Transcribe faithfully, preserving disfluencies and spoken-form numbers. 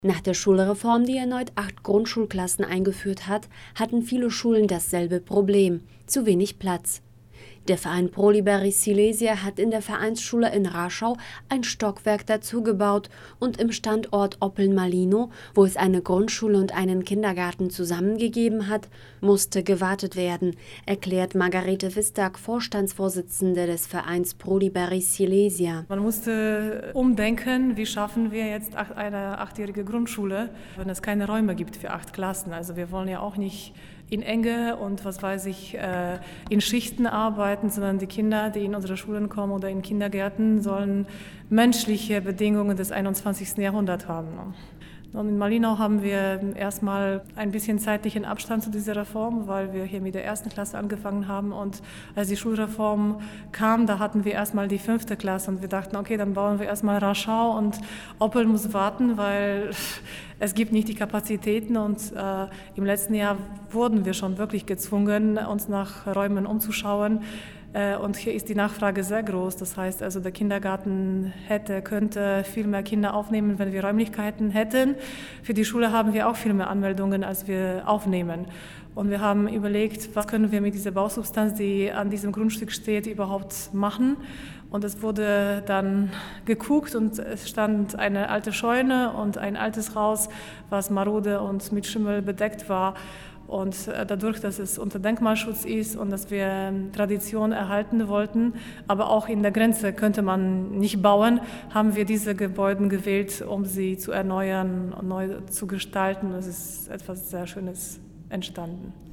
Nach der Schulreform, die erneut acht Grundschulklassen eingeführt hat, hatten viele Schulen dasselbe Problem: zu wenig Platz. Der Verein Pro Liberis Silesia hat in der Vereinsschule in Raschau ein Stockwerk dazugebaut und im Standort Oppeln-Malinow, wo es eine Grundschule und einen Kindergarten zusammengegeben hat, musste gewartet werden, erklärt Margarete Wistag, Vorstandsvorsitzende des Vereins Pro Liberis Silesia. Man musste umdenken, wie schaffen wir jetzt eine achtjährige Grundschule, wenn es keine Räume gibt für acht Klassen. Also wir wollen ja auch nicht in Enge und was weiß ich, in Schichten arbeiten, sondern die Kinder, die in unsere Schulen kommen oder in Kindergärten, sollen menschliche Bedingungen des einundzwanzigsten Jahrhunderts haben. Und in Malinow haben wir erstmal ein bisschen zeitlichen Abstand zu dieser Reform, weil wir hier mit der ersten Klasse angefangen haben. Und als die Schulreform kam, da hatten wir erstmal die fünfte Klasse und wir dachten, okay, dann bauen wir erstmal Raschau und Oppeln muss warten, weil es gibt nicht die Kapazitäten. Und äh, im letzten Jahr wurden wir schon wirklich gezwungen, uns nach Räumen umzuschauen. Und hier ist die Nachfrage sehr groß. Das heißt also, der Kindergarten hätte, könnte viel mehr Kinder aufnehmen, wenn wir Räumlichkeiten hätten. Für die Schule haben wir auch viel mehr Anmeldungen, als wir aufnehmen. Und wir haben überlegt, was können wir mit dieser Bausubstanz, die an diesem Grundstück steht, überhaupt machen. Und es wurde dann geguckt und es stand eine alte Scheune und ein altes Haus, was marode und mit Schimmel bedeckt war. Und dadurch, dass es unter Denkmalschutz ist und dass wir Tradition erhalten wollten, aber auch in der Grenze könnte man nicht bauen, haben wir diese Gebäude gewählt, um sie zu erneuern und neu zu gestalten. Es ist etwas sehr Schönes entstanden.